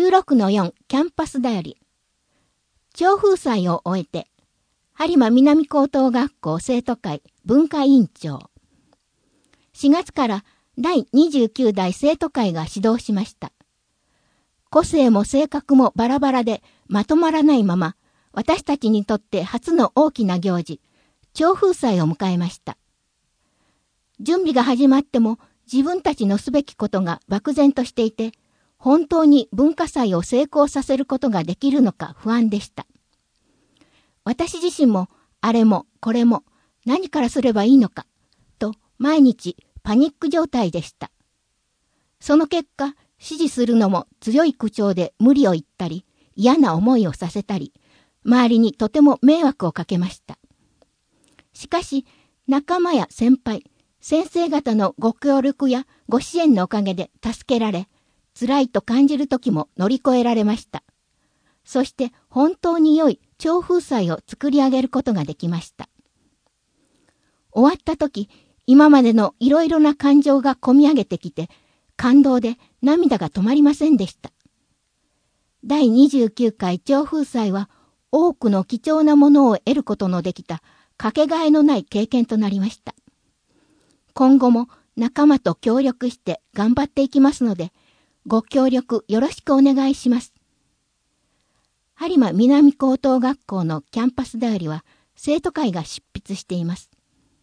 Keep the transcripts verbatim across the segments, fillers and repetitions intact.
じゅうろくのよん キャンパスだより。鳥風祭を終えて、播磨南高等学校生徒会文化委員長。しがつからだいにじゅうきゅう代生徒会が始動しました。個性も性格もバラバラでまとまらないまま、私たちにとって初の大きな行事、鳥風祭を迎えました。準備が始まっても自分たちのすべきことが漠然としていて、本当に文化祭を成功させることができるのか不安でした。私自身もあれもこれも何からすればいいのかと毎日パニック状態でした。その結果、指示するのも強い口調で無理を言ったり、嫌な思いをさせたり、周りにとても迷惑をかけました。しかし、仲間や先輩、先生方のご協力やご支援のおかげで助けられ、辛いと感じる時も乗り越えられました。そして本当に良い鳥風祭を作り上げることができました。終わった時、今までのいろいろな感情がこみ上げてきて、感動で涙が止まりませんでした。だいにじゅうきゅう回鳥風祭は多くの貴重なものを得ることのできたかけがえのない経験となりました。今後も仲間と協力して頑張っていきますので、ご協力よろしくお願いします。播磨南高等学校のキャンパスだよりは生徒会が執筆しています。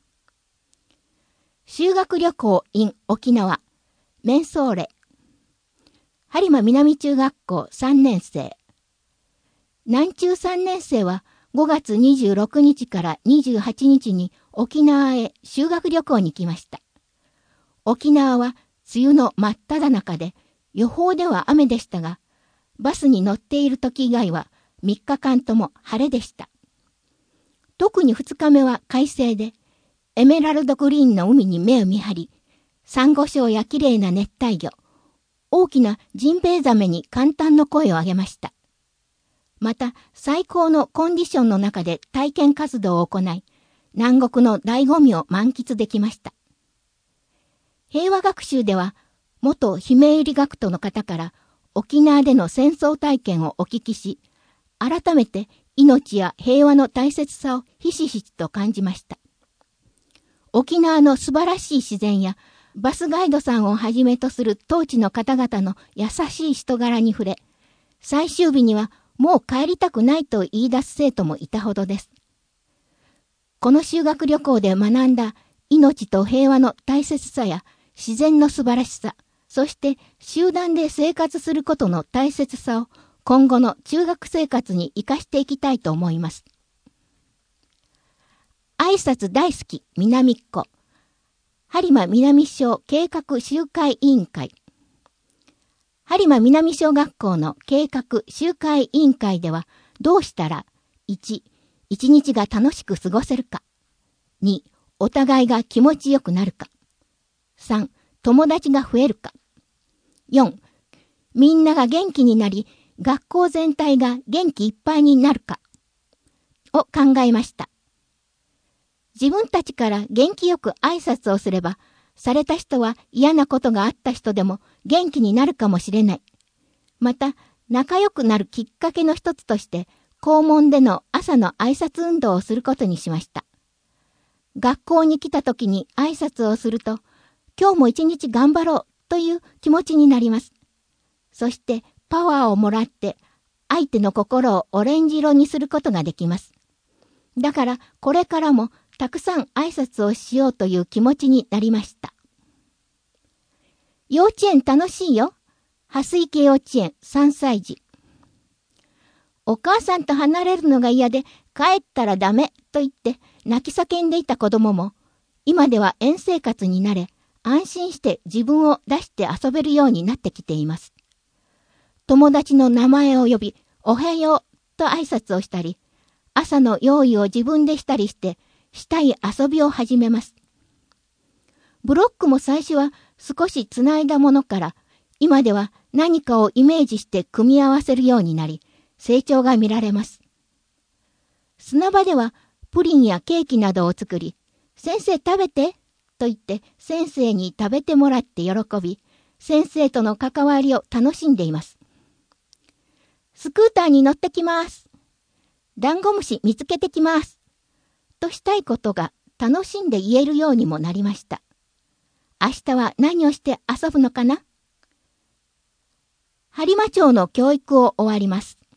修学旅行 in 沖縄メンソーレ播磨南中学校さんねん生南中さんねん生はごがつにじゅうろくにちからにじゅうはちにちに沖縄へ修学旅行に来ました。沖縄は梅雨の真っ只中で予報では雨でしたが、バスに乗っている時以外はみっかかんとも晴れでした。特にふつかめは快晴で、エメラルドグリーンの海に目を見張り、サンゴ礁やきれいな熱帯魚、大きなジンベエザメに感嘆の声を上げました。また、最高のコンディションの中で体験活動を行い、南国の醍醐味を満喫できました。平和学習では、元ひめゆり学徒の方から沖縄での戦争体験をお聞きし、改めて命や平和の大切さをひしひしと感じました。沖縄の素晴らしい自然やバスガイドさんをはじめとする当地の方々の優しい人柄に触れ、最終日にはもう帰りたくないと言い出す生徒もいたほどです。この修学旅行で学んだ命と平和の大切さや自然の素晴らしさ、そして集団で生活することの大切さを今後の中学生活に生かしていきたいと思います。挨拶大好き南っ子播磨南小計画集会委員会播磨南小学校の計画集会委員会ではどうしたらいち、一日が楽しく過ごせるかに、お互いが気持ちよくなるかさん、友達が増えるかよん、みんなが元気になり学校全体が元気いっぱいになるかを考えました。自分たちから元気よく挨拶をすれば、された人は嫌なことがあった人でも元気になるかもしれない。また、仲良くなるきっかけの一つとして、校門での朝の挨拶運動をすることにしました。学校に来た時に挨拶をすると、今日も一日頑張ろうという気持ちになります。そして、パワーをもらって、相手の心をオレンジ色にすることができます。だから、これからも、たくさん挨拶をしようという気持ちになりました。幼稚園楽しいよ。蓮池幼稚園さんさい児。お母さんと離れるのが嫌で帰ったらダメと言って泣き叫んでいた子供も今では園生活に慣れ安心して自分を出して遊べるようになってきています。友達の名前を呼びおはようと挨拶をしたり朝の用意を自分でしたりしてしたい遊びを始めます。ブロックも最初は少しつないだものから今では何かをイメージして組み合わせるようになり成長が見られます。砂場ではプリンやケーキなどを作り先生食べてと言って先生に食べてもらって喜び先生との関わりを楽しんでいます。 スクーターに乗ってきます。ダンゴムシ見つけてきます。としたいことが楽しんで言えるようにもなりました。明日は何をして遊ぶのかな？播磨町の教育を終わります。